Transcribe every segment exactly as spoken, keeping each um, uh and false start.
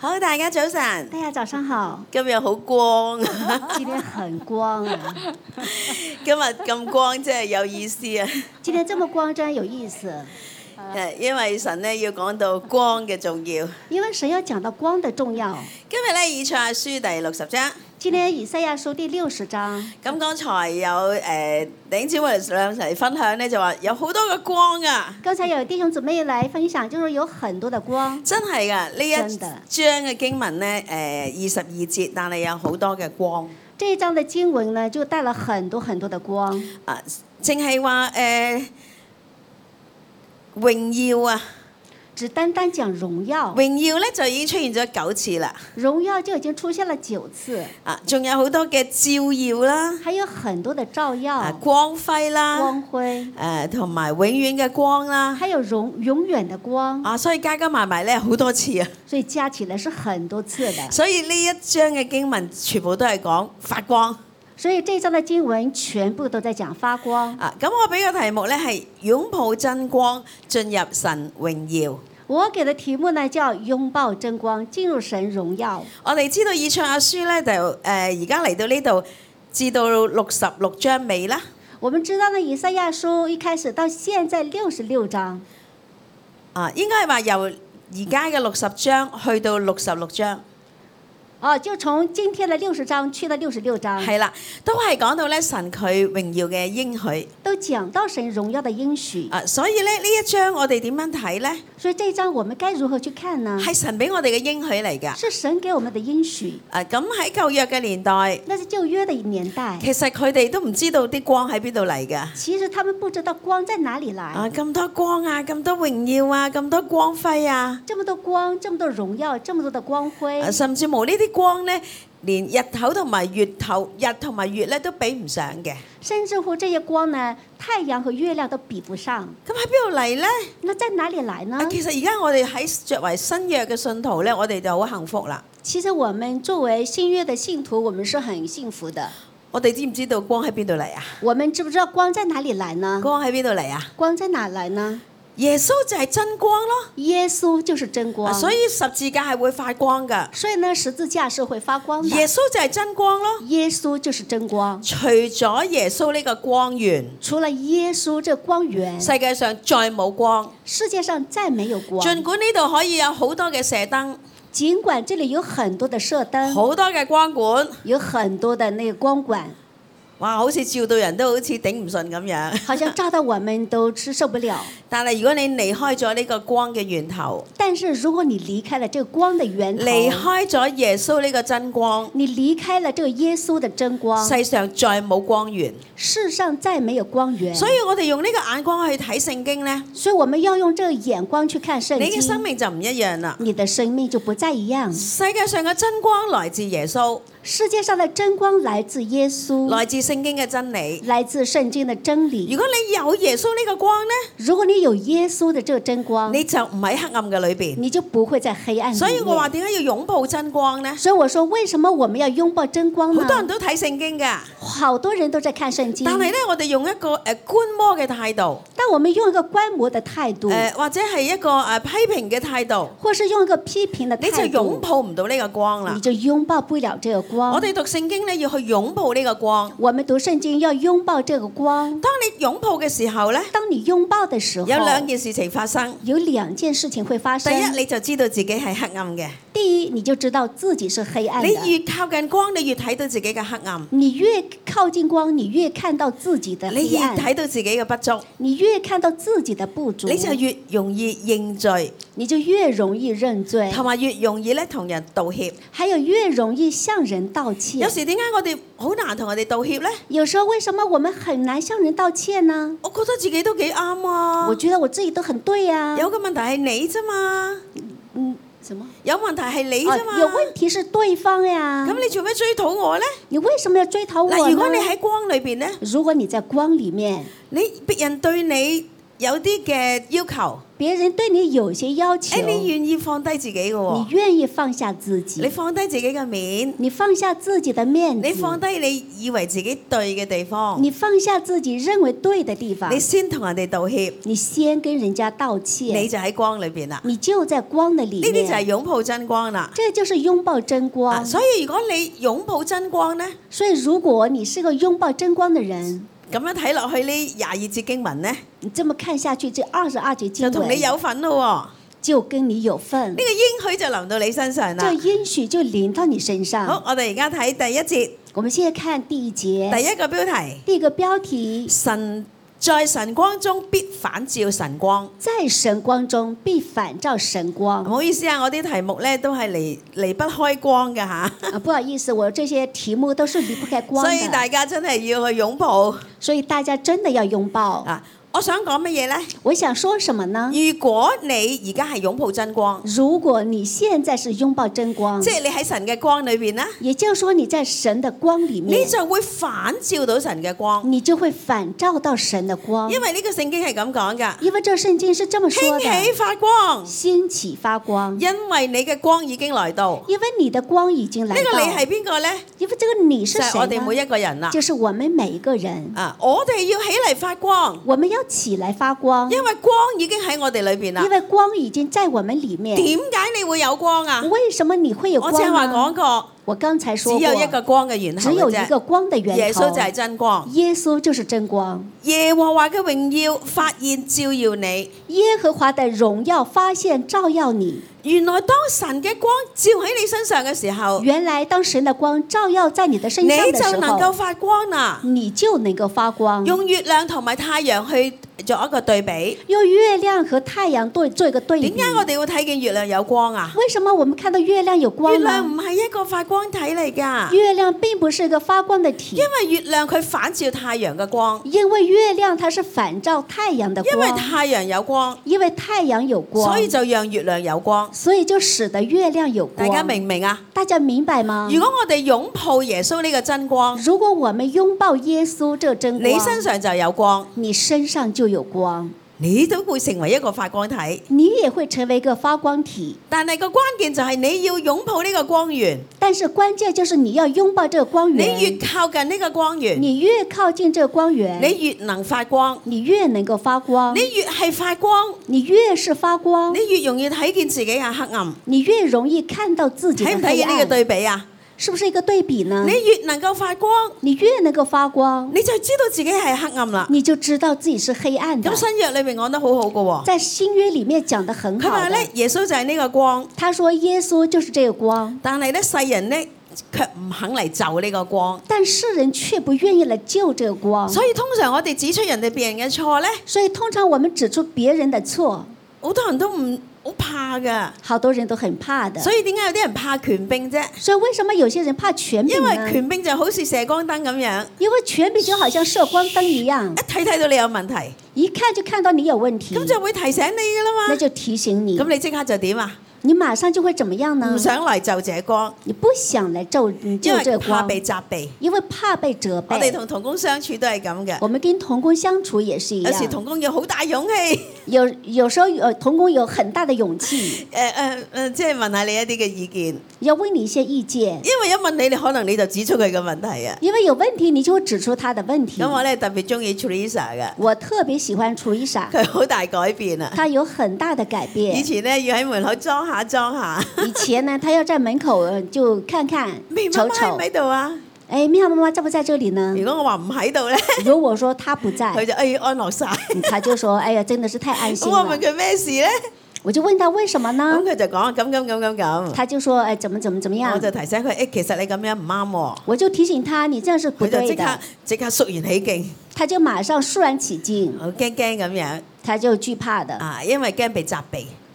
好，大家早晨。 大家早上好。 今日好光， 今天很光啊。 今日咁光真係有意思啊！ 今天這麼光真有意思。 誒，因為神咧要講到光嘅重要。 因為神要講到光的重要。 今日咧以賽亞書第六十章。 今天以賽亞書第六十章。 咁剛才有誒弟兄姊妹兩齊分享咧，就話有好多嘅光啊！ 剛才有弟兄姊妹來分享，就是有很多的光。 真係㗎，呢一章嘅經文咧，誒二十二節，但係有好多嘅光。 這一章的經文呢，就帶了很多很多的光。 啊，淨係話誒榮耀啊！ 只單單講榮耀， 榮耀咧就已經出現咗九次啦。 榮耀就已經出現了九次。 啊，仲有好多嘅照耀啦， 還有很多的照耀， 啊、光輝啦， 光輝， 誒同埋永遠嘅光啦， 還有永永遠的光。 啊，所以加加埋埋咧好多次啊。 所以加起來是很多次的。 所以呢一章嘅經文全部都係講發光。 所以這章的經文全部都在講發光。 啊，咁我俾個題目咧係擁抱真光，進入神榮耀。 我給的題目呢叫擁抱真光，進入神榮耀。 我哋知道以賽亞書咧就誒而家嚟到呢度至到六十六章尾啦。 我們知道呢以賽亞書一開始到現在六十六章。 啊，應該係話由而家嘅六十章去到六十六章。 哦，就從今天的六十章去到六十六章。 係啦，都係講到咧神佢榮耀嘅應許。 都講到神榮耀的應許。 啊，所以咧呢一章我哋點樣睇咧？ 所以這一章我們該如何去看呢？ 係神俾我哋嘅應許嚟㗎。 是神給我們的應許。 啊，咁喺舊約嘅年代， 那是舊約的年代。 其實佢哋都唔知道啲光喺邊度嚟㗎。 其實他們不知道光在哪裡來。 啊，咁多光啊，咁多榮耀啊，咁多光輝啊。 這麼多光，這麼多榮耀，這麼多的光輝。 啊，甚至冇呢啲光咧，連日頭同埋月頭、日同埋月咧都比唔上嘅。 甚至乎這些光呢，太陽和月亮都比不上。 咁喺邊度嚟咧？ 那在哪裡來呢？ 啊，其實而家我哋喺作為新約嘅信徒咧，我哋就好幸福啦。 其實我們作為新約的信徒，我們是很幸福的。 我哋知唔知道光喺邊度嚟啊？ 我們知不知道光在哪裡來呢？ 光喺邊度嚟啊？ 光在哪來呢？ 耶穌就係真光咯。 耶穌就是真光。 啊，所以十字架係會發光㗎。 所以呢，十字架是會發光的。 耶穌就係真光咯。 耶穌就是真光。 除咗耶穌呢個光源， 除了耶穌這光源， 世界上再冇光。 世界上再沒有光。 儘管呢度可以有好多嘅射燈， 儘管這裡有很多的射燈， 好多嘅光管， 有很多的那個光管。 哇，好似照到人都好似頂唔順咁樣， 好像照到我們都是受不了。 但係如果你離開咗呢個光嘅源頭， 但是如果你離開了這個光的源頭， 離開咗耶穌呢個真光， 你離開了這個耶穌的真光， 世上再冇光源， 世上再沒有光源。 所以我哋用呢個眼光去睇聖經呢， 所以我們要用這個眼光去看聖經， 你嘅生命就唔一樣啦。 你的生命就不再一樣。 世界上嘅真光來自耶穌， 世界上的真光來自耶穌， 來自聖經嘅真理， 來自聖經的真理。 如果你有耶穌呢個光呢， 如果你有耶穌的這個真光， 你就唔喺黑暗嘅裏邊， 你就不會在黑暗裏面。 所以我話點解要擁抱真光呢？ 所以我說為什麼我們要擁抱真光呢？ 好多人都睇聖經㗎， 好多人都在看聖經， 但係呢，我哋用一個誒觀摩嘅態度， 但我們用一個觀摩的態度， 誒或者係一個誒批評嘅態度， 或是用一個批評的態度， 你就擁抱唔到呢個光啦。 你就擁抱不了這個光。 我哋讀聖經呢，要去擁抱呢個光。 我們讀聖經要擁抱這個光。 當你擁抱嘅時候呢， 當你擁抱的時候， 有兩件事情發生。 有兩件事情會發生。 第一，你就知道自己係黑暗嘅。 第一，你就知道自己是黑暗的。 你越靠近光，你越睇到自己嘅黑暗。 你越靠近光，你越看到自己的黑暗。 你越睇到自己嘅不足， 你越看到自己的不足， 你就越容易認罪， 你就越容易認罪， 同埋越容易咧同人道歉， 還有越容易向人道歉。 有時點解我哋好難同人哋道歉呢？ 有時候為什麼我們很難向人道歉呢？ 我覺得自己都幾啱啊！ 我覺得我自己都很對啊。 有個問題係你啫嘛。 嗯，什麼？ 有問題係你啫嘛。 哦，有問題是對方呀。 咁你做咩追討我呢？ 你為什麼要追討我呢？ 嗱，如果你喺光裏邊呢？ 如果你在光裡面， 你別人對你有啲嘅要求， 別人對你有些要求， 誒你願意放低自己嘅你喎， 願意放下自你己， 放低自己嘅面， 你放下自己的面子， 你放低你以為自己對嘅地方， 你放下自己認為對的地方， 你先同人哋道歉， 你先跟人家道你歉， 就喺光裏邊啦。 你就在光的裡呢啲就係面， 擁抱真光啦。 這就是擁抱真啊光。 所以如果你擁抱真光呢， 所以如果你是個擁抱真光的人， 咁樣睇落去呢廿二節經文呢， 你這麼看下去，這二十二節就經文同你有份咯就跟你有份喎。呢，個應許就臨到你身上這啦。 應許就臨到你身上。 好，我哋而家睇第一節， 我們現在看第一節， 第一個標題： 第一個標題， 神在神光中必反照神光。 在神光中必反照神光唔。好意思啊，我啲題目咧都係離離不開光嘅嚇， 啊，不好意思，我這些題目都是離不開光所以大的， 家真係要去擁抱所以大家真的要擁抱。 啊！我想講乜嘢呢？ 我想說什麼呢？ 如果你而家係擁抱真光， 如果你現在是擁抱真光， 即係你喺神嘅光裏邊啦， 也就是說你在神的光裡你面， 就會反照到神嘅光。 你就會反照到神的光。 因為呢個聖經係咁講㗎， 因為這聖經是這麼說興起的， 發光， 興起發光， 因為你嘅光已經來到。 因為你的光已經來到。 呢個你係邊個呢？ 因為這個你是就係我哋每誰呢？ 一個人啦。 就是我們每一個人， 啊，我哋要起嚟發光， 我們要起來發光， 因為光已經喺我哋裏邊啦因。為光已經在我們裡面。 點解你會有光啊？ 為什麼你會有光我正話呢？ 講過， 我剛才只說過， 有一個光嘅源頭只有嘅啫。 一個光的源頭， 耶穌就係真光， 耶穌就是真光。 耶和華嘅榮耀發現照耀你。 耶和華的榮耀發現照耀你。 原來當神嘅光照喺你身上嘅時候， 原來當神的光照耀在你的身你上的時就能夠候， 發光啦。 你就能夠發光。 用月亮同埋太陽去做一個對比。 用月亮和太陽對做一個對比。 點解我哋會睇見月亮有光啊？ 為什麼我們看到月亮有月光呢？ 亮唔係一個發光體嚟㗎， 月亮並不是一個發光的體因，為月亮佢反照太陽嘅光， 因為月亮它是反照太陽的因為光， 太陽有光， 因為太陽有光， 所以就讓月亮有光。 所以就使得月亮有光。 大家明唔明啊？ 大家明白嗎？ 如果我哋擁抱耶穌呢個真光， 如果我們擁抱耶穌這個真光， 你身上就有光， 你身上就有光， 你都會成為一個發光體。 你也會成為一個發光體。 但係個關鍵就係你要擁抱呢個光源， 但是關鍵就是你要擁抱這個光源。 你越靠近呢個光源， 你越靠近這個光源， 你越能發光。 你越能夠發光。 你越係發光， 你越是發光， 你越容易睇見自己嘅黑暗。 你越容易看到自己的睇唔睇黑見呢個暗。 對比啊？ 是不是一個對比呢？ 你越能夠發光， 你越能夠發光， 你就知道自己係黑暗啦。 你就知道自己是黑暗的咁。新約裏面講得好好嘅喎， 在新約裡面講得很好的佢話咧，耶穌就係呢個光， 他說耶穌就是這個光， 但係咧世人咧卻唔肯嚟就呢個光。 但世人卻不願意來救這個光。 所以通常我哋指出人哋別人嘅錯咧， 所以通常我們指出別人的錯， 好多人都唔好怕噶。 好多人都很怕的。 所以點解有啲人怕權柄啫？ 所以為什麼有些人怕權柄因為呢？ 權柄就好似射光燈咁樣， 因為權柄就好像射光燈一樣一，睇睇到你有問題， 一看就看到你有問題， 咁就會提醒你噶啦嘛。 那就提醒你， 咁你即刻就點啊？ 你馬上就會怎麼樣呢唔？想嚟就這光， 你不想來救因救這為個光， 怕被責備。 因為怕被責我哋備。 同同工相處都係咁嘅， 我們跟同工相處也是一有時樣， 同工要好大勇氣。 有有時候有同工有很大的勇氣， 誒誒誒，即係問下你一啲嘅意見， 要問你一些意見， 因為一問你，你可能你就指出佢嘅問題啊。 因為有問題你就會指出他的問題。 咁我咧特別中意 Teresa 嘅， 我特別喜歡 Teresa， 佢好大改變啊！ 她有很大的改以變。 前咧要喺門口裝下裝下， 以前呢，她要在門口呃就看看咩媽瞅媽喺唔瞅， 喺度啊？ 哎，妙媽媽在不在這裡呢？ 如果我話唔喺度咧， 如果說她不佢在， 就哎安樂晒。 她就說：哎呀，真的是太安心了咁我問。佢咩事咧？ 我就問她為什麼呢咁？佢就講咁咁咁咁咁， 她就說：哎，怎麼怎麼怎麼我就樣？ 提醒佢，誒其實你咁樣唔啱喎。 我就提醒她，你這樣是不佢就即刻對的。 即刻肅然起敬， 她就馬上肅然起敬， 好驚驚咁樣她就懼怕的， 啊，因為驚被責備。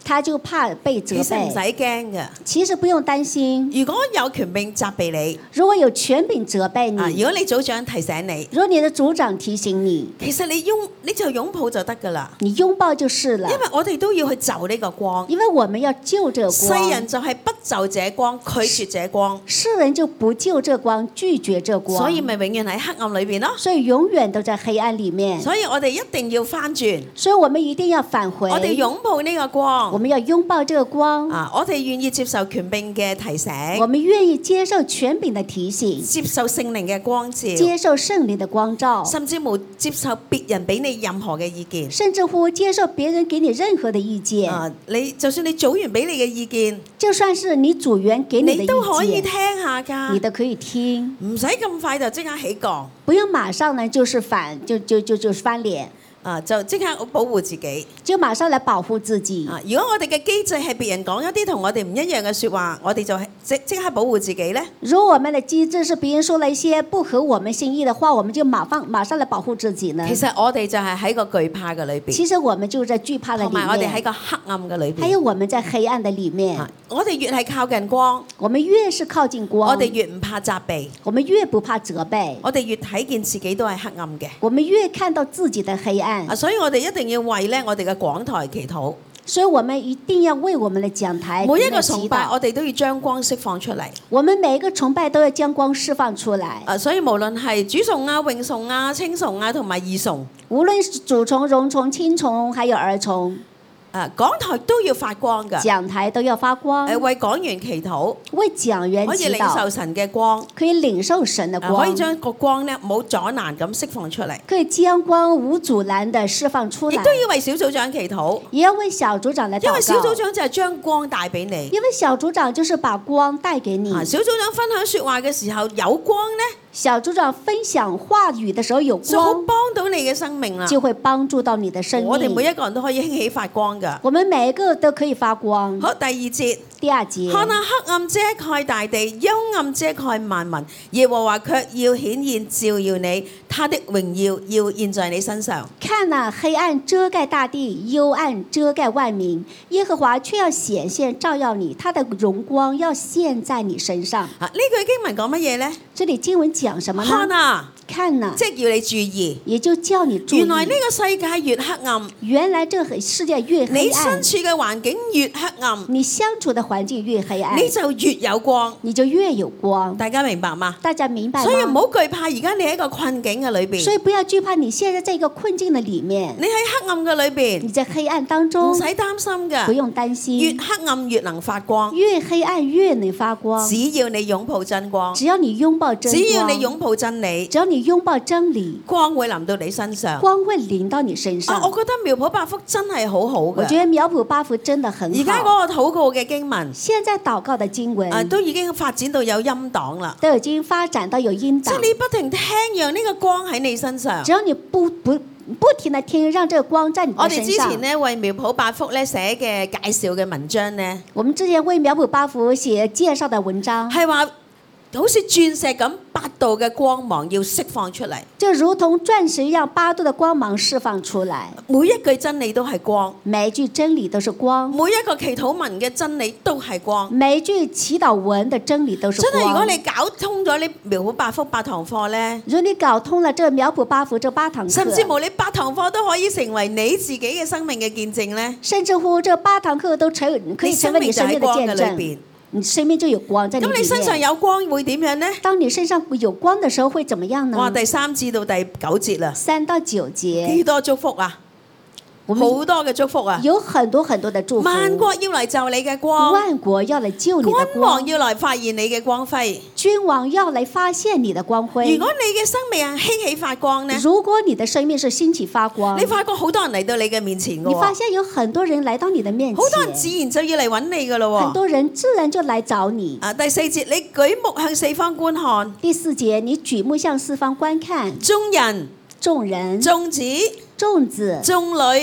他就怕被責其實唔使備。 驚嘅。 其實不用擔心， 如果有權柄責備你， 如果有權柄責備啊， 你， 如果你組長提醒你， 如果你的組長提醒你， 其實你擁你就擁抱就得㗎啦。 你擁抱就是了因。為我哋都要去就呢個光， 因為我們要救這個世光， 人就係不就這光，拒絕這光， 世人就不救這光，拒絕這光， 所以咪永遠喺黑暗裏邊咯。 所以永遠都在黑暗裡面。 所以我哋一定要翻轉， 所以我們一定要返回， 我哋擁抱呢個我光們要擁抱這個光， 啊！我哋願意接受權柄嘅提醒， 我們願意接受權柄的提醒， 接受聖靈嘅光照， 接受聖靈的光照， 甚至冇接受別人俾你任何嘅意見。 甚至乎接受別人給你任何的意見。 啊！你就算你組員俾你嘅意見， 就算是你組員給你的你意都可以見， 聽下㗎， 你都可以聽， 唔使咁快就即刻起槓不用馬上呢就是反就就就就翻臉， 啊！就即刻保護自己。 就馬上來保護自己。 啊！如果我哋嘅機制係別人講一啲同我哋唔一樣嘅説話，我哋就係即即刻保護自己呢？ 如果我們的機制是別人說了一些不合我們心意的話，我們就馬上馬上來保護自己呢？ 其實我哋就係喺個懼怕嘅裏邊， 其實我們就在懼怕的同埋我裡面， 哋喺個黑暗嘅裏邊。 還有我們在黑暗的裡面。 啊我哋越係靠近光， 我們越是靠近光， 我哋越唔怕責備， 我們越不怕責備， 我哋越睇見自己都係黑暗嘅。 我們越看到自己的黑暗啊！。所以我哋一定要為咧我哋嘅廣台祈禱。 所以我們一定要為我們的講台每一個祈崇拜， 禱。 我哋都要將光釋放出嚟。 我們每一個崇拜都要將光釋放出來。 啊！所以無論係主崇啊、詠崇啊、稱崇啊同埋義崇， 無論是主崇、榮崇、親崇，還有兒崇， 啊講台都要發光㗎。 講台都要發光。 誒為講員祈禱， 為講員可以祈禱， 領受神嘅光。 可以領受神的啊可光以，將個光咧冇阻攔咁釋放出嚟， 可以將光無阻攔的釋放出來。 亦都要為小組長祈禱， 也要為小組長來禱因為小組告， 長就係將光帶俾你。 因為小組長就是把光帶給你。 啊，小組長分享説話嘅時候有光咧， 小組長分享話語的時候有就好光， 幫到你嘅生命啦。 就會幫助到你的生我哋每命。 一個人都可以興起發光㗎。 我們每一個都可以發光。 好，第二節， 第二節， 看那黑暗遮蓋大地，幽暗遮蓋萬民，耶和華卻要顯現照耀你，他的榮耀要現在你身上。 看那黑暗遮蓋大地，幽暗遮蓋萬民，耶和華卻要顯現照耀你，他的榮光要現在你身上。 啊，呢句經文講乜嘢呢？ 這裡經文講什麼看呢？ 啊， 看呢， 即係要你注意。 也就叫你注意。 原來呢個世界越黑暗， 原來這個世界越黑你暗身，處嘅環境越黑暗， 你相處的環境越黑暗， 你就越有光。 你就越有光。 大家明白嗎？ 大家明白嗎？ 所以唔好懼怕，而家你喺一個困境嘅裏邊， 所以不要懼怕，你現在在一個困境的裡面， 你喺黑暗嘅裏邊你在黑暗當唔中使，擔心不㗎。 用擔越心， 黑暗越能發光， 越黑暗越能發光。 只要你擁抱真光， 只要你擁抱真光， 只要你擁抱真理， 只要你擁抱真理， 光會臨到你身上。 光會臨到你身啊， 上。 我覺得苗圃百福真係好好我覺嘅。 得苗圃八福真的很而家好。 嗰個禱告嘅經文現在禱告的經文啊，都已經發展到有音檔啦。 都已經發展到有音檔， 即係你不停聽，讓呢個光喺你身上只。要你不不不停的聽，讓這個光在你我哋之的身上。 前咧為苗圃百福咧寫嘅介紹嘅文章咧， 我們之前為苗圃八福寫介紹的文章， 係話好似鑽石咁八度嘅光芒要釋放出嚟， 就如同鑽石一樣八度的光芒釋放出來， 每一句真理都係光， 每一句真理都是光， 每一個祈禱文嘅真理都係光。 每一句祈禱文的真理都是光。 真係，如果你搞通咗你苗圃百福八堂課咧， 如果你搞通了這苗圃八福這八堂課， 甚至乎你八堂課都可以成為你自己嘅生命嘅見證咧， 甚至乎這八堂課都成可以成為你生命的見你生命就喺光嘅裏證邊， 你生命就有光在你咁你身上裡面。 有光會點樣呢？ 當你身上有光的時候會怎麼樣哇！ 呢？ 第三至到第九節啦， 三到九節， 幾多祝福啊！ 我好們多嘅祝福啊！ 有很多很多的祝福。 萬國要嚟就你嘅光， 萬國要來救你的君王光， 要嚟發現你嘅光輝。 君王要來發現你的光輝。 如果你嘅生命係興起發光呢， 如果你的生命是興起發光， 你發覺好多人嚟到你嘅面前嘅你發喎， 現有很多人來到你的面前， 好多人自然就要嚟揾你嘅咯喎。 很多人自然就來找你。 啊，第四節你舉目向四方觀看， 第四節，你舉目向四方觀看， 眾人、 眾人、 眾子、 眾子、 眾女、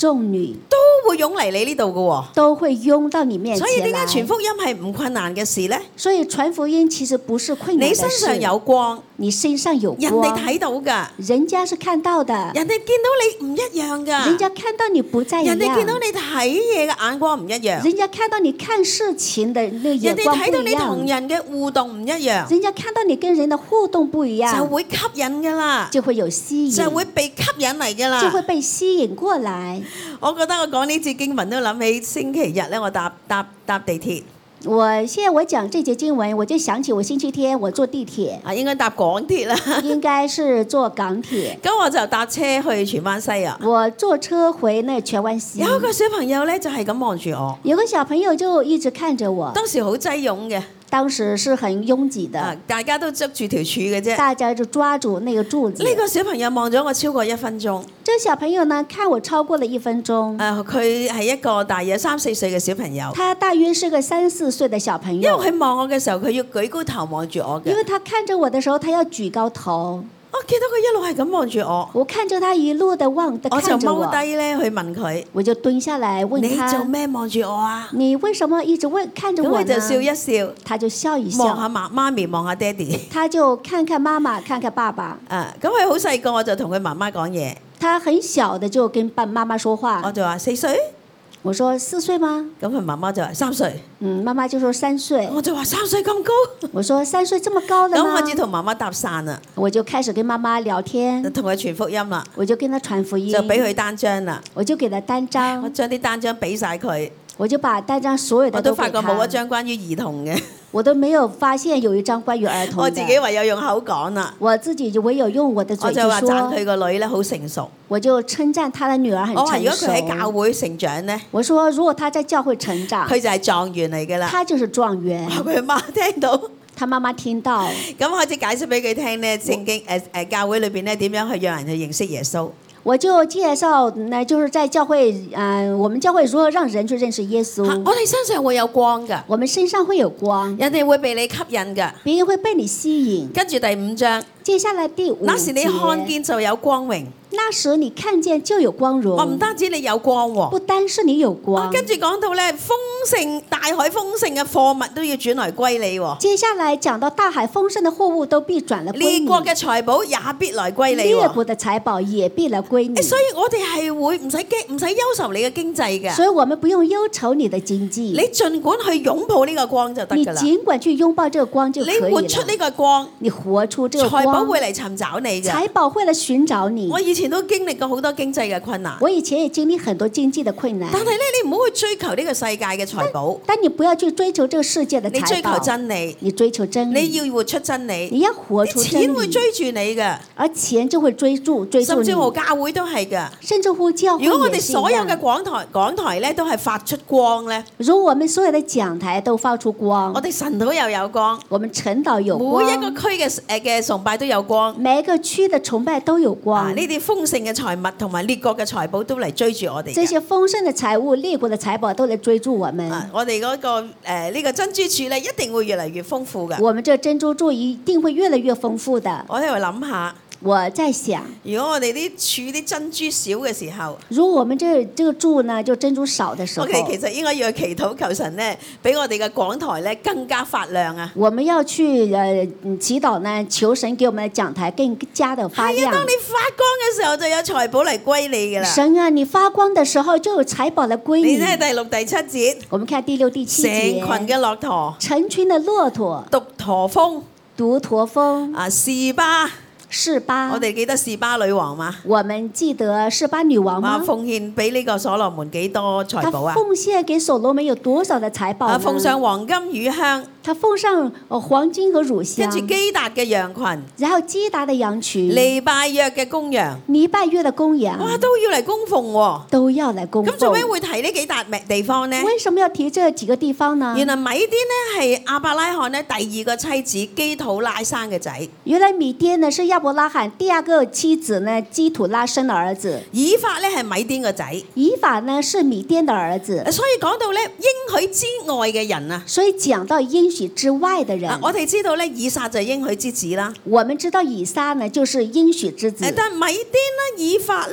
眾女都會湧嚟你呢度嘅喎。 都會擁到你面所以前來。 點解傳福音係唔困難嘅事呢？ 所以傳福音其實不是困難你的事。 身上有光， 你身上有人光， 哋睇到㗎， 人家是看到的， 人哋見到你唔一樣㗎， 人家看到你不再一人哋見到樣， 你睇嘢嘅眼光唔一樣， 人家看到你看事情的那個眼人哋光不一睇到你同樣， 人嘅互動唔一樣， 人家看到你跟人的互動不一就樣， 會吸引㗎啦， 就會有吸引， 就會被吸引嚟㗎就會啦。 被吸引過來。 我覺得我講呢節經文都諗起星期日咧，我搭搭搭地鐵我現在我講這節經文，我就想起我星期天我坐地鐵， 啊，應該搭港鐵啦。 應該是坐港鐵， 咁我就搭車去荃灣西啊。 我坐車回那荃灣西， 有一個小朋友咧就係咁望住我， 有個小朋友就一直看着我， 當時好擠擁嘅， 當時是很擁擠啊的， 大家都捉住條柱嘅啫。 大家就抓住那個柱子。 呢個小朋友望咗我超過一分鐘。 這個小朋友呢，看我超過了一分鐘。 誒，佢係一個大約三四歲嘅小朋友。 他大約是個三四歲的小朋因為友， 佢望我嘅時候，佢要舉高頭望住我嘅。 因為他看着我的時候，他要舉高頭。 我見到佢一路係咁望住我， 我看着他一路的望的我就看着我， 踎低咧去問佢： 我就蹲下來問你做他： 咩望住我啊？ 你為什麼一直問看着咁我佢就笑呢？ 一笑， 他就笑一望下笑， 媽媽咪，望下爹哋。 他就看看媽媽，看看爸爸。 啊，咁佢好細個，我就同佢媽媽講嘢， 他很小的就跟爸媽媽說我話。 就話四歲， 我說四歲嗎？ 咁佢媽媽就話三歲， 嗯，媽媽就說三歲。 我就話三歲咁高， 我說三歲這麼高了咁嗎開始同媽媽搭訕啦， 我就開始跟媽媽聊天， 同佢傳福音啦， 我就跟他傳福音， 就俾佢單張啦， 我就給他單我張， 將啲單張俾晒佢， 我就把單張所有我都的都給發覺冇一他， 張關於兒童嘅， 我都沒有發現有一張關於兒童我自己的， 唯有用口講啦， 我自己就唯有用我的我嘴去就話讚佢說， 個女咧好成熟， 我就稱讚他的女兒很我話如果成佢喺教熟。 會成長咧， 我說如果他在教會成長， 佢就係狀元嚟㗎啦。 他就是狀元。 佢媽聽到， 他媽媽聽到， 咁開始解釋俾佢聽咧，聖經誒誒教會裏邊咧點樣去讓人去認識耶穌。 我就介紹，那就是在教會，嗯、我們教會如何讓人去認識耶穌。 嚇我哋身上會有光㗎， 我們身上會有光， 人哋會被你吸引㗎。 別人會被你吸引。 跟住第五章， 接下來第五那時你看節， 見就有光榮。 那時你看見就有光榮。 我唔單止你有光喎， 不單是你有啊光， 跟住講到咧豐盛大海豐盛嘅貨物都要轉來歸你喎， 接下來講到大海豐盛的貨物都必轉了歸你， 列國嘅財寶也必來歸你喎。 列國的財寶也必來歸你。 所以我哋係會唔使驚，唔使憂愁你嘅經濟嘅。 所以我們不用憂愁你的經濟， 你盡管去擁抱呢個光就得你㗎啦。 儘管去擁抱這個光就可你以了。 活出呢個光， 你活出這個財寶光， 會嚟尋找你嘅。 財寶會來尋找你我。以前都經歷過好多經濟嘅困難， 我以前也經歷很多經濟的困難， 但係咧你唔好去追求呢個世界嘅財寶， 但你不要去追求這個世界的你追求財寶， 真理， 你追求真你理， 要活出真理。 你要活出真錢會理， 追住你嘅， 而錢就會追住追住甚至乎你， 教會都係嘅。 甚至乎教會如果我哋也是一所有嘅樣。 講台講台咧都係發出光咧， 如果我們所有的講台都發出光我，哋神島又有光， 我們陳島有光， 每一個區嘅誒嘅崇拜都有光。 每一個區的崇拜都有啊！ 光。 呢啲豐盛嘅財物同埋列國嘅財寶都嚟追住我哋嘅。 這些豐盛的財物、列國的財寶都來追住我們。 啊！我哋嗰、個誒呢、個珍珠柱咧，一定會越嚟越豐富嘅。 我們這珍珠柱一定會越來越豐富的。 我喺度諗下， 我在想， 如果我哋啲柱啲珍珠少嘅時候， 如果我們這這個柱呢，就珍珠少的時候我，哋其實應該要去祈禱求神咧，俾我哋嘅講台咧更加發亮啊！ 我們要去呃祈禱呢，求神給我們的講台更加的發係啊， 亮。 當你發光嘅時候，就有財寶嚟歸你㗎啦。 神啊，你發光的時候就有財寶來歸你。 你睇第六第七節， 我們看第六、第七成節， 群嘅駱駝、 成群的駱駝、 獨駝峰、 獨駝峰、 啊示巴， 示巴。 我哋記得示巴女王嘛？ 我們記得示巴女王啊， 嗎？ 奉獻俾呢個所羅門幾多財他寶啊？ 奉獻給所羅門有多少的財寶啊， 呢？ 奉上黃金乳香， 他奉上呃黃金和乳跟香， 住基達嘅羊群、 然後基達的羊群、 尼拜約嘅公羊， 尼拜約的公羊， 哇，都要嚟供奉喎。 都要來供咁做咩奉。 會提呢幾笪地方呢？ 為什麼要提這幾個地方呢？ 原來米甸呢係亞伯拉罕呢第二個妻子基土拉生嘅仔， 原來米甸呢是亞伯拉罕第二個妻子呢基土拉生的兒子， 以法呢係米甸個仔。 以法呢是米甸的兒子。 所以講到咧應許之外嘅人啊， 所以講到應許之外的人， 啊我哋知道咧以撒就係應許之子啦。 我們知道以撒呢就是應許之子誒，，但米甸啦、以法咧，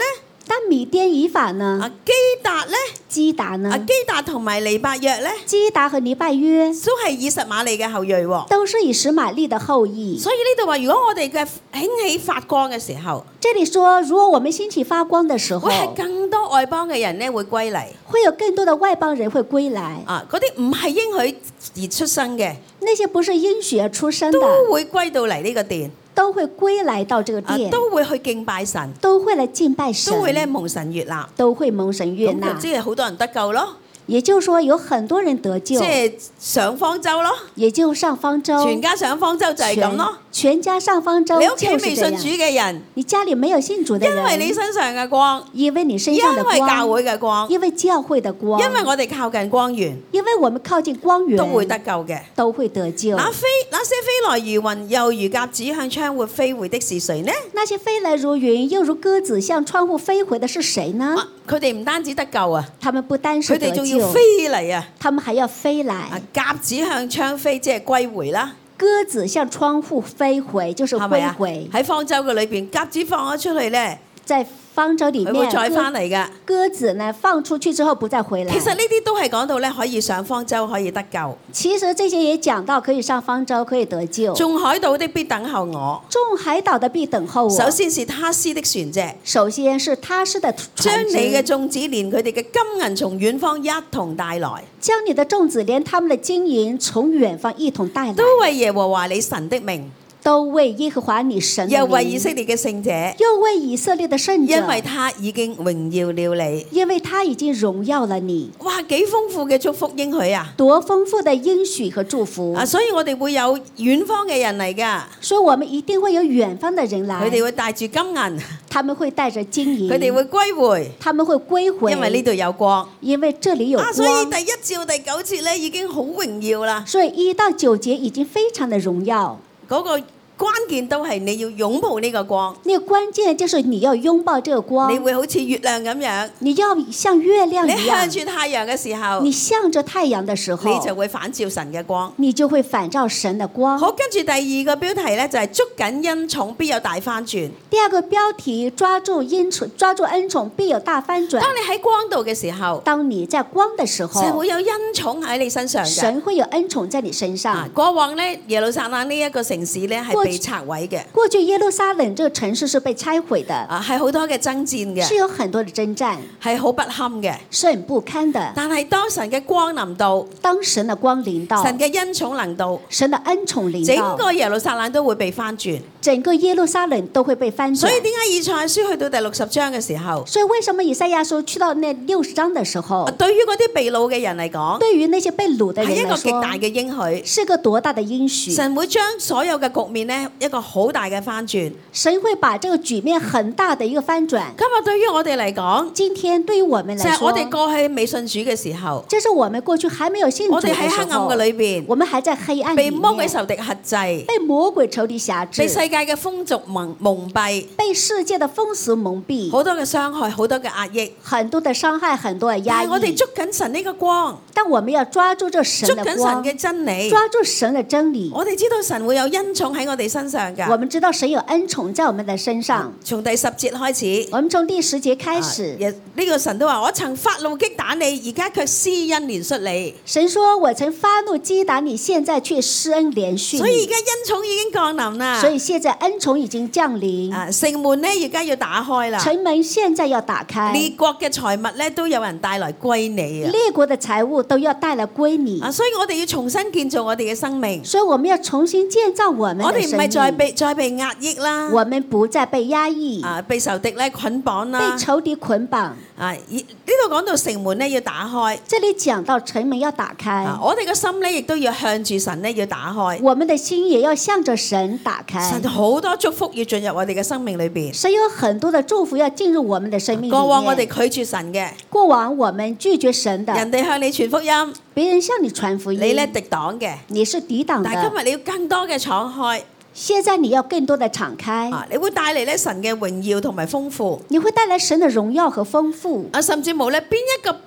但米甸以法呢？ 啊，基達咧， 基達呢啊，？基達同埋尼伯約咧， 基達和尼拜約都係以實瑪利嘅後裔喎。 都是以實瑪利的後裔。 所以呢度話，如果我哋嘅興起發光嘅時候， 這裡說，如果我們興起發光的時候會，係更多外邦嘅人咧會歸嚟。 會有更多的外邦人會歸來。 啊，嗰啲唔係應許而出生嘅， 那些不是應許而出生的， 都會歸到嚟呢個殿， 都會歸來到這個啊， 殿， 都會去敬拜神， 都會來敬拜神， 都會咧蒙神悅納。 都會蒙神悅咁就納。 即係好多人得救咯， 也就是說，有很多人得救即，係上方舟咯， 也就上方舟， 全家上方舟就係咁咯。 全全家上方舟你屋企就是這未信主樣。 嘅人， 你家裡沒有信主的因為你人， 身上嘅光， 因為你身因上的為教光， 會嘅光， 因為教會的光， 因為我哋靠近光源， 因為我們靠近光源， 都會得救嘅。 都會得救。 那飛那些飛來如雲又如鴿子向窗戶飛回的是誰呢？ 那些飛來如雲又如鴿子向窗戶飛回的是誰呢？ 啊佢哋唔單止得救啊， 他們不單是佢得救哋仲要飛，嚟啊！ 他們還要飛啊來。 鴿子向窗飛，即係歸回啦， 鴿子向窗戶飛回，就是歸係咪啊？ 回。 喺方舟嘅裏邊，鴿子放咗出去咧， 在方舟裡面， 佢會再翻鴿嚟噶。 鴿子呢放出去之後不再回來。 其實呢啲都係講到咧，可以上方舟，可以得救。 其實這些也講到可以上方舟，可以得救。 眾海島的必等候我。 眾海島的必等候我。 首先是他施的船隻， 首先是他施的將船你嘅隻， 眾子連佢哋嘅金銀從遠方一同帶來， 將你的眾子連他們的金銀從遠方一同帶來， 都為耶和華你神的名， 都為耶和華你神的又為名以色列嘅聖者， 又為以色列的聖者， 因為他已經榮耀了你。 因為他已經榮耀了你。 哇，幾豐富嘅祝福應許啊！ 多豐富的應許和祝福啊，所以我哋會有遠方嘅人嚟噶， 所以我們一定會有遠方的人來， 佢哋會帶住金銀， 他們會帶着金銀， 佢哋會歸回， 他們會歸回， 因為呢度有光。 因為這裡有啊，所以光， 第一至到第九節咧已經好榮耀啦。 所以一到九節已經非常的榮耀。 嗰個關鍵都係你要擁抱呢個光， 那個關鍵就是你要擁抱這個光， 你會好似月亮咁樣， 你要像月亮你一樣， 向住太陽嘅時候， 你向着太陽的時候， 你就會反照神嘅光。 你就會反照神的光。 好，跟住第二個標題咧就係捉緊恩寵必有大翻轉。 第二個標題，抓住恩寵，抓住恩寵必有大翻轉。 當你喺光度嘅時候， 當你在光的時候， 神會有恩寵喺你身上嘅。 神會有恩寵在你身上。 啊，過往咧耶路撒冷呢一個城市咧係被拆毀嘅， 過去耶路撒冷這個城市是被拆毀的， 啊係好多嘅爭戰是嘅， 有很多的征戰， 係好不堪嘅。 是很不堪的。 但係當神嘅光臨到， 當神的光臨到， 神嘅恩寵臨到， 神的恩寵臨整到， 個耶路撒冷都會被翻轉。 整個耶路撒冷都會被翻轉。 所以點解以賽亞書去到第六十章嘅時候， 所以為什麼以賽亞書去到那六十章的時候啊，對於嗰啲被擄嘅人嚟講， 對於那些被擄的係一人來個極大說， 嘅應許。 是個多大的應許？ 神會將所有嘅局面呢一個好大嘅翻轉。 神會把這個局面很大的一個翻轉。 今日對於我哋嚟講， 今天對於我們來說， 就係我哋過去未信主嘅時候， 這是我們過去還沒有信主我的時哋喺黑暗候嘅，裏邊， 我們還在黑暗被裡面， 魔鬼仇敵轄制， 被魔鬼仇敵轄制， 被世界嘅風俗蒙蒙蔽， 被世界的風俗蒙蔽， 好多嘅傷害，好多嘅壓抑。 很多的傷害，很多的壓抑。 但係我哋捉緊神呢個光， 但我們要抓住這神的捉緊神光， 嘅真理。 抓住神的真理。 我哋知道神會有恩寵喺我哋身上我㗎。 們知道神有恩寵在我們的身上。 從第十節開始， 我們從第十節開始， 啊呢個神都話：我曾發怒擊打你，而家卻施恩憐恤你。 神說：我曾發怒擊打你，現在卻施恩憐恤你。 所以而家恩寵已經降臨啦。 所以現在恩寵已經降臨， 啊，城門咧而家要打開啦。 城門現在要打開， 列國嘅財物咧都有人帶來歸你啊！ 列國的財物都要帶來歸你。 啊，所以我哋要重新建造我哋嘅生命。 所以我們要重新建造我們我哋唔的生命。 係再被再被壓抑啦， 我們不再被壓抑， 啊，被仇敵咧捆綁啦被。仇敵捆綁。 啊，呢度講到城門咧要打開。 這裡講到城門要打開， 啊，我哋嘅心咧亦都要向住神咧要打開。 我們的心也要向着神打開。 神好多祝福要進入我哋嘅生命裏邊。 神有很多的祝福要進入我們的生命裡面。 過往我哋拒絕神嘅， 過往我們拒絕神的， 人哋向你傳福音， 別人向你傳福音， 你咧敵擋嘅。 你是抵擋但係今的。 日你要更多嘅敞開， 現在你要更多的敞開， 啊，你會帶嚟咧神嘅榮耀同埋豐富。 你會帶來神的榮耀和豐富。 啊，甚至冇咧邊一個駁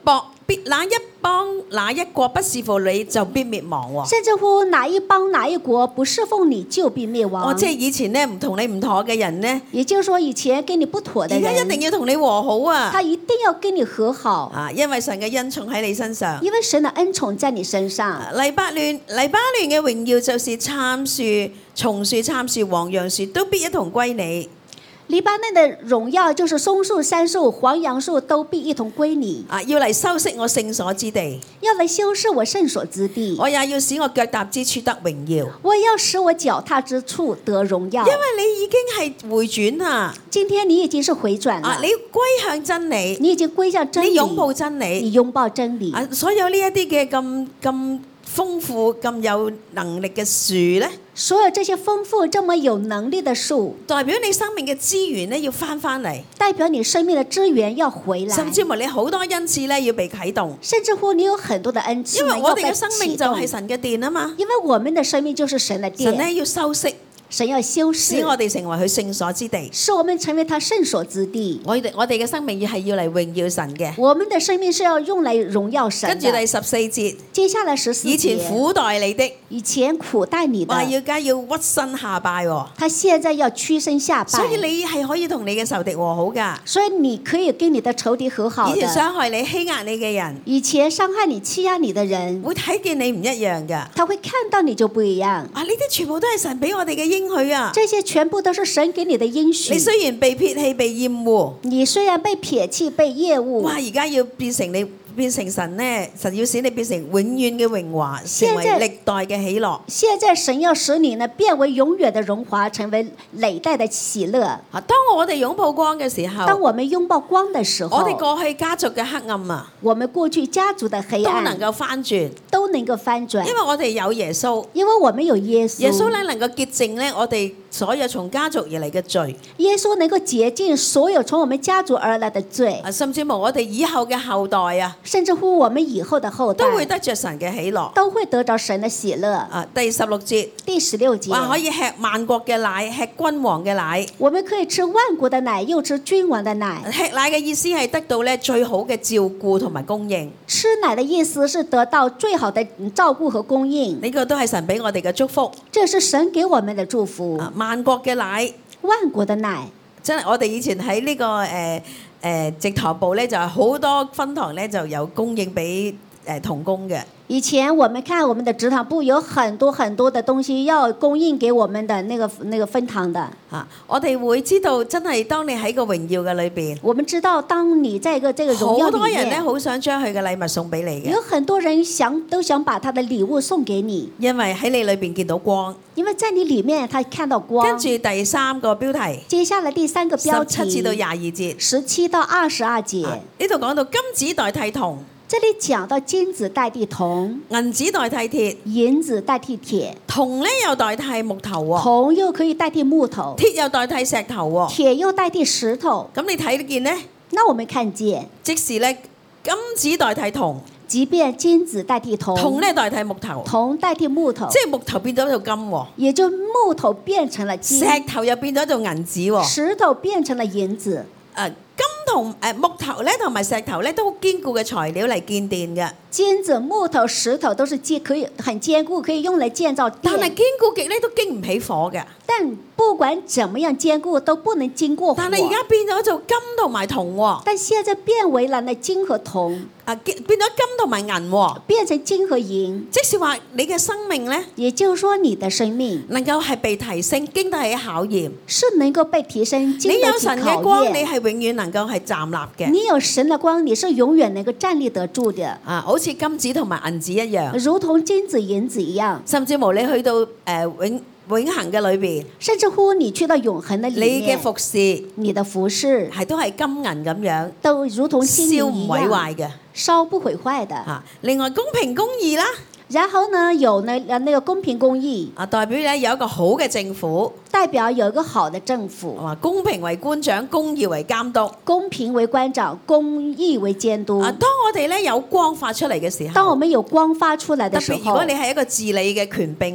必哪一邦哪一國不侍奉你就必滅亡喎。 甚至乎哪一邦哪一國不侍奉你就必滅亡。 哦，即係以前咧唔同你唔妥嘅人咧， 也就是說，以前跟你不妥的而家一人， 定要同你和好啊！ 他一定要跟你和好， 啊，因為神嘅恩寵喺你身上。 因為神的恩寵在你身上。 黎巴嫩黎巴嫩嘅榮耀就是杉樹、松樹、杉樹、黃楊樹都必一同歸你。 黎巴嫩的榮耀就是松樹、杉樹、黃楊樹都必一同歸你。 啊，要嚟修飾我聖所之地， 要來修飾我聖所之地， 我也要使我腳踏之處得榮耀。 我要使我腳踏之處得榮耀。 因為你已經係回轉啦， 今天你已經是回轉了， 啊，你要歸向真理， 你已經歸向真理， 你擁抱真理， 你擁抱真理。 啊，所有呢一啲嘅咁咁豐富、咁有能力嘅樹咧， 所有這些豐富這麼有能力的樹， 代表你生命嘅資源咧要翻翻嚟， 代表你生命的資源要回來， 甚至乎你好多恩賜咧要被啟動， 甚至乎你有很多的恩賜因為我哋嘅要被生命就啟動， 係神嘅殿啊嘛， 因為我們的生命就是神的殿， 神咧要修飾， 神要修使我飾， 哋成為佢聖所之地。 使我們成為他聖所之地。 我哋我哋嘅生命要係要嚟榮耀神嘅。 我們的生命是要用來榮耀神跟住第的。 十四節， 接下來十四以前節， 苦待你的， 以前苦待你話的， 要家要屈身下拜喎。 他現在要屈身下拜， 所以你係可以同你嘅仇敵和好㗎。 所以你可以跟你的仇敵和好以前的。 傷害你、欺壓你嘅人， 以前傷害你、欺壓你的人， 會睇見你唔一樣㗎。 他會看到你就不一樣。 啊！呢啲全部都係神俾我哋嘅應許啊！ 這些全部都是神給你的應許你。雖然被撇棄、被厭惡， 你雖然被撇棄、被厭哇！ 惡， 而家要變成你變成神呢，神要使你變成永遠嘅榮華，成為現在歷代嘅喜樂。 現在神要使你呢變為永遠的榮華，成為累代的喜樂。 啊！當我哋擁抱光嘅時候， 當我們擁抱光的時候， 我哋過去家族嘅黑暗啊， 我們過去家族的黑暗都能夠翻轉， 都能夠翻轉， 因為我哋有耶穌。 因為我們有耶穌。 耶穌咧能夠潔淨咧我哋所有從家族而嚟嘅罪， 耶穌能夠潔淨所有從我們家族而來的罪， 啊，甚至乎我哋以後嘅後代啊， 甚至乎我們以後的後代都會得着神嘅喜樂。 都會得着神的喜樂。 啊，第十六節第十六節， 話可以吃萬國嘅奶，吃君王嘅奶。 我們可以吃萬國的奶，又吃君王的奶。 吃奶嘅意思係得到咧最好嘅照顧同埋供應， 吃奶的意思是得到最好的照顧和供應， 呢個都係神俾我哋嘅祝福。 這是神給我們的祝福。 啊，萬國嘅奶， 萬國的奶， 真係我哋以前喺呢、這個誒誒直堂部咧，就係好多分堂咧就有供應俾誒同工嘅。 以前我們看我們的職堂部有很多很多的東西要供應給我們的那個那個分堂的。 啊，我哋會知道真係當你喺個榮耀嘅裏邊， 我們知道，當你在一個這個榮耀好多裡面， 人咧好想將佢嘅禮物送俾你嘅有，很多人想都想把他的禮物送給你， 因為喺你裏邊見到光。 因為在你裡面他看到光。 跟住第三個標題， 接下來第三個標題， 十七至到廿二節， 十七到二十二節， 啊呢度講到金子代替銅， 這裡講到金子代替銅， 銀子代替鐵， 銀子代替鐵， 銅咧又代替木頭喎， 銅又可以代替木頭， 鐵又代替石頭喎。 鐵又代替石頭。 咁你睇得見呢？ 那我們看見， 即是咧金子代替銅， 即便金子代替銅， 銅咧代替木頭， 銅代替木頭， 即係木頭變咗做金喎， 也就木頭變成了金， 石頭又變咗做銀子喎。 石頭變成了銀子。 誒金同誒木頭咧同埋石頭咧都好堅固嘅材料嚟建殿嘅， 金子、木頭、石頭都是堅可以很堅固，可以用來建造但係殿。 堅固極咧都經唔起火嘅。 但不管怎麼樣堅固，都不能經過火。 但係而家變咗做金同埋銅喎， 但現在變為了那金和銅， 啊變變咗金同埋銀喎， 變成金和銀。 即是話你嘅生命咧也就是說，你的生命能夠係被提升，經得起考驗。 是能夠被提升，經你有得起考神嘅光，你驗。 係永遠能夠係站立嘅。 你有神的光，你是永遠能夠站立得住的， 啊，好似金子同埋銀子一樣， 如同金子、銀子一樣。 甚至乎你去到誒、呃、永永恆嘅裏邊， 甚至乎你去到永恆的裡你嘅面， 服侍你的服飾係都係金銀咁樣， 都如同金燒唔銀一樣， 毀壞嘅。 燒不毀壞的。 啊，另外公平公義啦， 然後呢，有那呃那個公平公義， 啊代表咧有一個好嘅政府， 代表有一個好的政府， 啊公平為官長，公義為監督。 公平為官長，公義為監督。 啊，當我哋咧有光發出嚟嘅時候， 當我們有光發出來的時候， 特別如果你係一個治理嘅權柄咧，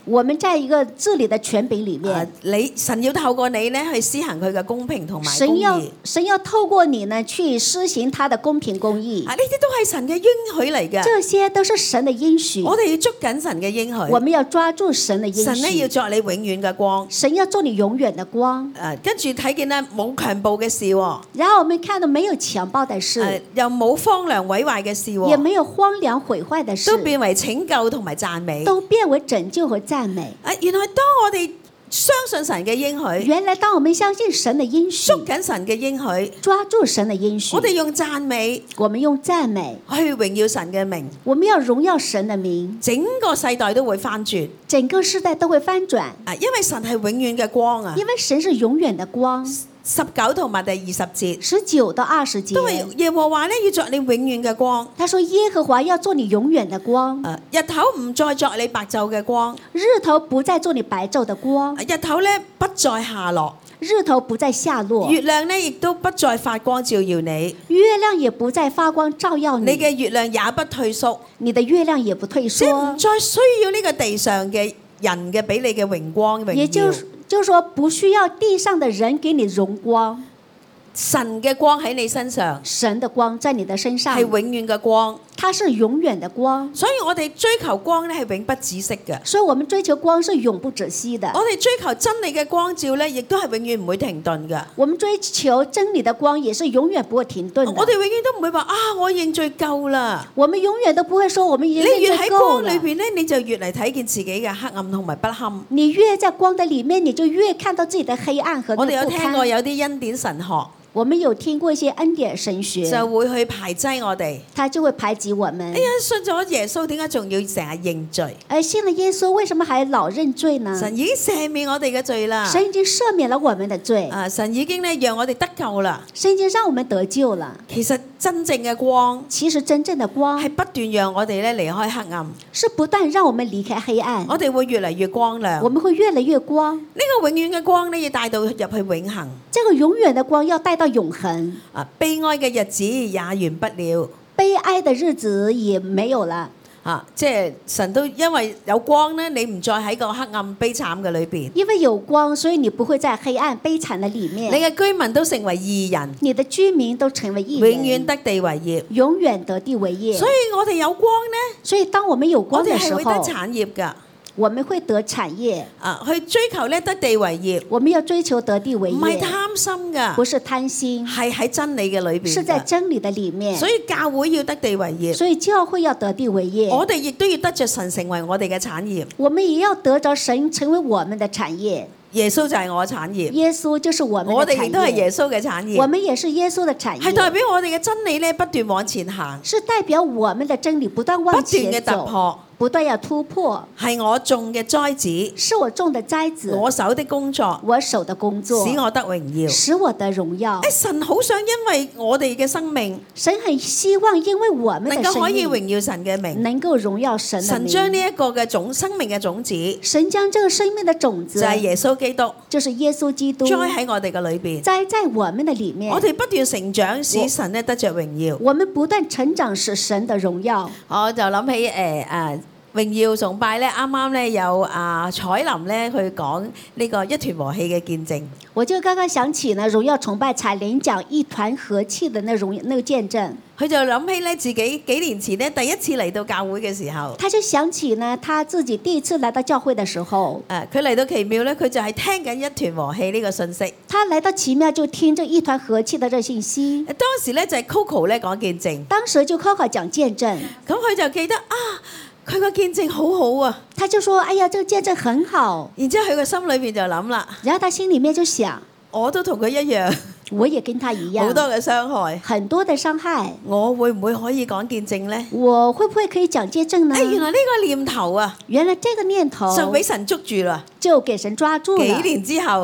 我們在一個治理的權柄裡啊面， 你神要透過你咧去施行佢嘅公平同埋公神要義。 神要透過你呢去施行他的公平公義啊，，呢啲都係神嘅應許嚟嘅。 這些都是神的應許。 我哋要捉緊神嘅應許。 我們要抓住神的應神咧要許， 作你永遠嘅光。 神要做你永遠的光。 誒，跟住睇見咧冇強暴嘅事喎， 然後我們看到沒有強暴的誒事， 又冇荒涼毀壞嘅事也喎， 沒有荒涼毀壞的事都，變為拯救同埋讚美。 都變為拯救和讚美。 啊，原來當我哋相信神嘅應許， 原來當我們相信神的應許， 捉緊神嘅應許， 抓住神的應許我，哋用讚美我們用讚美， 去榮耀神嘅名， 我們要榮耀神的名， 整個世代都會翻轉。 整個世代都會翻轉， 啊，因為神係永遠嘅光啊。 因為神是永遠的光。 十九同埋第二十節十九到二十都係節， 耶和華咧要作你永遠嘅光。 他說耶和華要做你永遠的光， 啊，日頭唔再作你白晝嘅光， 日頭不再做你白晝的光， 啊日頭咧不再下落。 日頭不再下落， 月亮咧亦都不再發光照耀你， 月亮也不再發光照耀你， 你嘅月亮也不退縮， 你的月亮也不退即係唔縮， 再需要呢個地上嘅人嘅俾你嘅榮光榮耀。 也就是就是說不需要地上的人給你榮光， 神嘅光喺你身上神的光在你的身上係，永遠嘅光， 它是永遠的光， 所以我哋追求光咧係永不止息嘅。 所以我們追求光是永不止息的， 我哋追求真理嘅光照咧，亦都係永遠唔會停頓嘅。 我們追求真理的光也是永遠不會停頓的， 我哋永遠都唔會話啊，我認罪夠啦。 我們永遠都不會說我們已你經越喺夠了。 光裏邊咧，你就越嚟睇見自己嘅黑暗同埋不堪。 你越在光的裡面，你就越看到自己的黑暗和我哋有那不堪。 聽過有啲恩典神學我們有聽過一些恩典神學， 就會去排擠我哋。 他就會排擠我們哎。呀，信咗耶穌點解仲要成日認罪？ 而信了耶穌，為什麼還老認罪呢？ 神已經赦免我哋嘅罪啦。 神已經赦免了我們的罪， 啊，神已經咧讓我哋得救啦。 神已經讓我們得救了。 其實真正嘅光其實真正的光係不斷讓我哋咧離開黑暗， 是不斷讓我們離開黑暗， 我哋會越嚟越光亮。 我們會越來越光。 呢個永遠嘅光咧要帶到入去永恆。 這個永遠的光要帶到永恆， 啊，悲哀嘅日子也完不了。 悲哀的日子也沒有了。 啊，即係神都因為有光咧，你唔再喺個黑暗悲慘嘅裏邊， 因為有光，所以你不會在黑暗悲慘的裡你面。 嘅居民都成為義人， 你的居民都成為義人， 永遠得地為業。 永遠得地為業。 所以我哋有光咧， 所以當我們有我光的時哋係會得候， 產業㗎。 我們會得產業。 啊，去追求咧得地為業， 我們要追求得地為唔係業， 貪心㗎， 不是貪心， 係喺真理嘅裏邊㗎。 是在真理的裡面。 所以教會要得地為業， 所以教會要得地為業， 我哋亦都要得着神成為我哋嘅產業。 我們也要得着神成為我們的產業。 耶穌就係我嘅產業， 耶穌就是我們我的產哋亦都係耶業， 穌嘅產我業， 們也是耶穌的產係代業， 表我哋嘅真理咧不斷往前行， 是代表我們的真理不斷不往斷嘅前走， 突破， 不斷要突破。 係我種嘅栽子， 是我種的栽子， 我手的工作， 我手的工作， 使我得榮耀。 使我得榮耀。 誒，神好想因為我哋嘅生命神很希望因為我們能的生夠可以榮命耀神嘅名， 能夠榮耀神的神將呢名。 一個嘅種生命嘅種子，就神將這個生命的種子， 係耶穌基督， 就是耶穌基督， 栽喺我哋嘅裏邊。 栽在我們的裡面。 我哋不斷成長，使神咧得着榮耀。 我們不斷成長，使神的榮耀。 我就諗起誒誒榮耀崇拜咧，啱啱咧有啊彩琳咧去講呢個一團和氣嘅見證。 我就剛剛想起呢，榮耀崇拜彩玲講一團和氣的那榮那個見證， 佢就諗起咧自己幾年前咧第一次嚟到教會嘅時候， 他就想起呢，他自己第一次來到教會的時候， 誒佢嚟到奇妙咧，佢就係聽緊一團和氣呢個信息。 他來到奇妙就聽這一團和氣的這信息。 當時咧就係 Coco 咧講見證， 當時就 Coco 講見證， 咁佢就記得啊，佢個見證好好啊。 他就說：哎呀，這個見證很好。 然之後佢個心裏邊就諗啦， 然後他心裡面就想， 我都同佢一樣， 我也跟他一樣， 好多嘅傷害， 很多的傷害， 我會唔會可以講見證呢？ 我會不會可以講見證呢？ 誒，原來呢個念頭啊， 原來這個念頭就俾神捉住啦。 就給神抓住了。 幾年之後，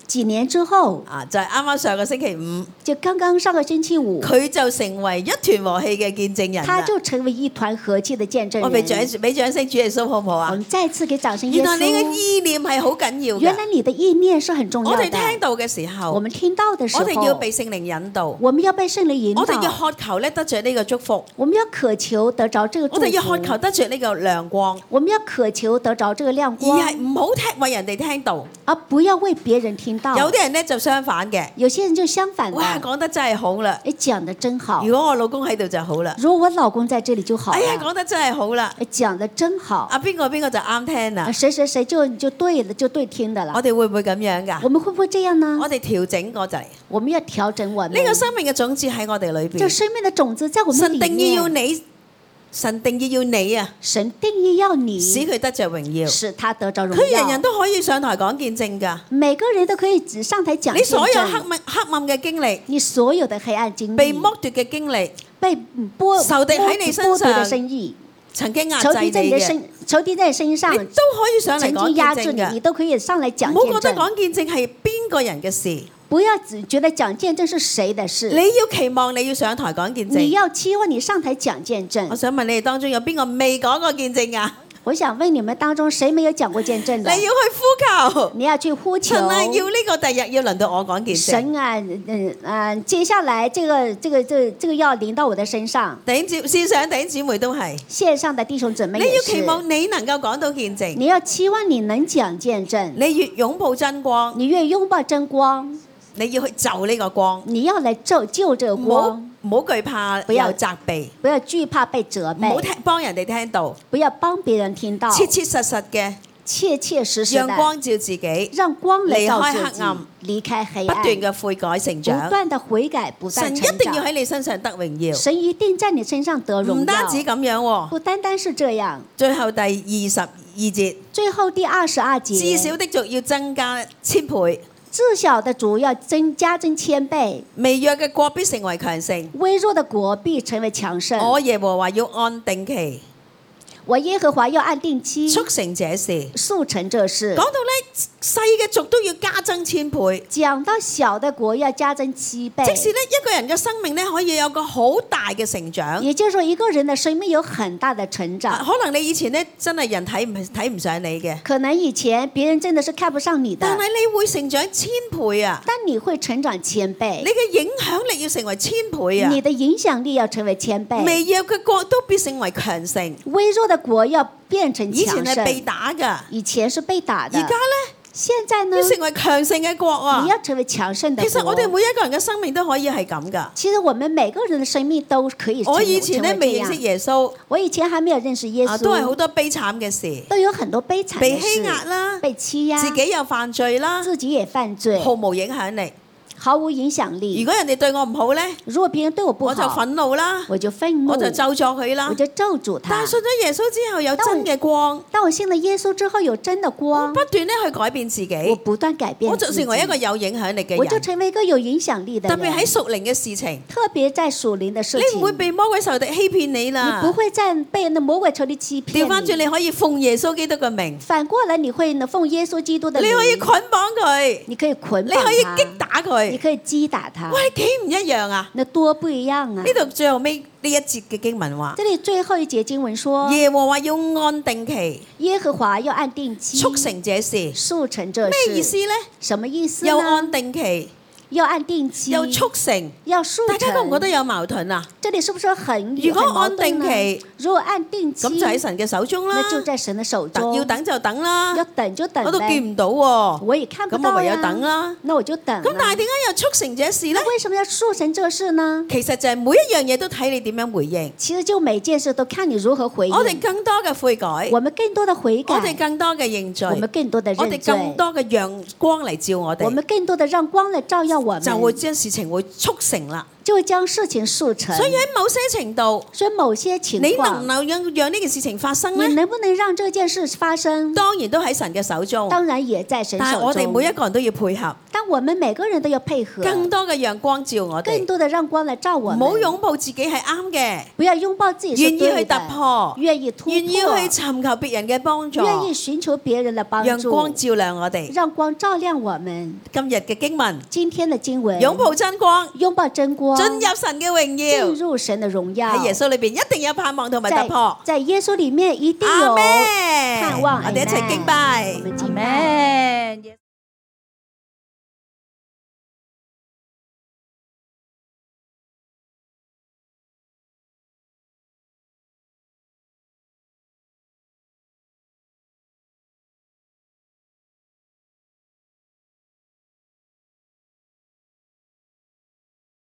幾年之後， 啊，就係啱啱上個星期五， 就剛剛上個星期五， 佢就成為一團和氣嘅見證人他啦。 就成為一團和氣的見證我俾掌人。 俾掌聲主耶穌好唔好我啊？ 們再次給掌聲耶原來你嘅穌。 意念係好緊要嘅。 原來你的意念是很重要我哋聽的。 到嘅時候， 我們聽到的時候， 我哋要被聖靈引導， 我們要被聖靈引我哋要導， 渴求咧得着呢個祝福， 我們要渴求得着這個祝我哋要渴求福， 得着呢個亮光， 我們要渴求得着這個亮而光， 係唔好聽為人哋聽到。 而不要為別人聽到。 有啲人咧就相反嘅， 有些人就相反的， 哇講得真係好啦！ 哎，講得真好。 如果我老公喺度就好啦。 如果我老公在這裡就好了。 哎呀，講得真係好啦！ 哎，講得真好。 啊邊個邊個就啱聽啦啊，。誰誰誰就就對了，就對聽的我了。 哋會唔會咁樣㗎？ 我們會不會這樣呢？ 我哋調整過就嚟。 我們要調整我們呢個生命嘅種子喺我哋裏邊。 這生命的種子在我們裡神定義要面。 你，神定義要你啊， 神定義要你， 使佢得着榮耀。 使他得着榮佢人人耀。 都可以上台講見證㗎。 每個人都可以只上台講見你所有黑證。 暗黑暗嘅經歷， 你所有的黑暗經歷， 被剝奪嘅經歷， 被剝仇敵喺你身剝奪的上生意， 曾經壓仇制你嘅， 敵在你的身，仇敵在你身上你都可以上嚟曾講經壓制你， 見證㗎。 你都可以上來講唔好覺得見證。 講見證係邊個人嘅事， 不要只覺得講見證是誰的事， 你要期望你要上台講見你證。 要期望你上台講見證我。想問你哋當中有邊個未講過見證㗎？ 我想問你們當中誰沒有講過見證你的？ 要去呼求， 你要去呼求神啊，要呢個第日要輪到我講見證。 神啊，嗯嗯，接下來這個這個這個這個要臨到我的身上。 弟兄姊線上弟兄姊妹都係， 線上的弟兄姊妹也你要期是， 望你能夠講到見證， 你要期望你能講見證， 你越擁抱真光， 你越擁抱真光， 你要去就呢個光， 你要來救救這個唔好光， 唔好懼怕有不要責備， 不要懼怕被責唔好備， 聽幫人哋聽到， 不要幫別人聽到， 切切實實嘅切切實實的讓光照自己， 讓光來照離開自己黑暗， 離開黑不暗， 斷嘅悔改成不長。 斷的悔改，不斷神一成長。 定要喺你身上得榮耀， 神一定在你身上得榮耀。 唔單止咁樣喎。 不單單是這樣。 最後第二十二節， 最後第二十二節， 至小的族要增加千倍， 至小的族要增加增千倍， 微弱嘅國必成為強盛。 微弱的國必成為強盛。 我耶和華要按定期我耶和華要按定期促成這事。 速成這事講。到咧細嘅族都要加增千倍， 講到小的國要加增七倍， 即使咧一個人嘅生命咧可以有個好大嘅成長。 也就是說一個人的生命有很大的成啊長。 可能你以前咧真係人睇唔睇唔上你嘅， 可能以前別人真的是看不上你的， 但係你會成長千倍啊！ 但你會成長千你倍， 嘅影響力要成為千倍啊！ 你的影響力要成為千倍， 微弱嘅國都必成為強盛。 微弱的國要變成以前強係被盛。 打㗎， 以前是被打的， 而家咧現在呢要？成為強盛嘅國啊你！要成為強盛的國。 其實我哋每一個人嘅生命都可以係咁㗎。 其實我們每個人的生命都可以成我為以前咧成為這未認識樣。 耶穌， 我以前還沒有認識耶啊都係好穌， 多悲慘嘅事， 都有很多悲慘被的事， 欺壓啦， 被欺壓， 自己又犯罪啦， 自己也犯罪， 毫無影響力。 毫無影響力。 如果人哋對我唔好咧， 如果別人對我不我就好， 憤怒啦， 我就憤怒， 我就咒詛佢啦我。就咒詛他但係。信咗耶穌之後有真嘅光， 當我信了耶穌之後，有真的光， 不斷咧去改變自我己， 不斷改變我就自己， 成為一個有影響力嘅我就人。 成為一個有影響力的特人。 別喺屬靈嘅事情， 特別在屬靈的事情， 你唔會被魔鬼仇敵欺騙你你啦不。會再被那魔鬼仇敵欺騙調翻轉， 你。 你可以奉耶穌基督嘅名， 反過來，你會呢奉耶穌基督的名， 你可以捆綁佢， 你可以捆綁你可以他， 擊打你佢。 可以擊打他。 喂，幾唔一樣啊！ 那多不一樣啊！ 呢度最後尾呢一節嘅經文話， 這裡最後一節經文說， 耶和華要按定期耶和華要按定期促成這事， 速成這咩意事。 思呢？ 什麼意思又按呢？ 定期， 要按定期， 又促成， 要速大家覺唔覺成。 得有矛盾啊？ 這裡是不是很如果很矛按定盾呢？ 期， 如果按定期， 咁就喺神嘅手中啦。 那就在神的手等中。 要等就等啦要，等就等我都見唄。 唔到喎。 我也看不到咁我唯有呀等啦。 那我就等咁但係了。 點解又促成這事呢？ 那為什麼要速成這事呢？ 其實就係每一樣嘢都睇你點樣回應。 其實就每件事都看你如何回應。 我哋更多嘅悔改， 我們更多的悔我哋改， 更多嘅認罪， 我們更多的我哋認罪， 更多嘅讓光嚟照我我哋， 們更多的讓光來照耀我們， 就會將事情會促成啦。 就會將事情速成。 所以喺某些程度， 所以某些情你能況， 唔能讓讓呢件事情發生呢？ 你能不能讓這件事發生？ 當然都喺神嘅手中， 當然也在神手但係我哋每一中。 個人都要配合， 但我們每個人都要配合， 更多嘅陽光照我哋， 更多的讓光來照我唔們。 好擁抱自己係啱嘅， 不要擁抱自己是願意去對的， 突破， 願意突破， 願意去尋求別人嘅幫助， 願意尋求別人的幫助， 讓光照亮我哋。 讓光照亮我們。 今日嘅經文， 今天的經文， 擁抱真光， 擁抱真光， 進入神嘅榮耀， 進入神的榮耀。 喺耶穌裏邊一定有盼望同埋在突破。 在耶穌裡面一定有阿們盼望。 我哋一齊敬拜。 我們敬拜。 阿們。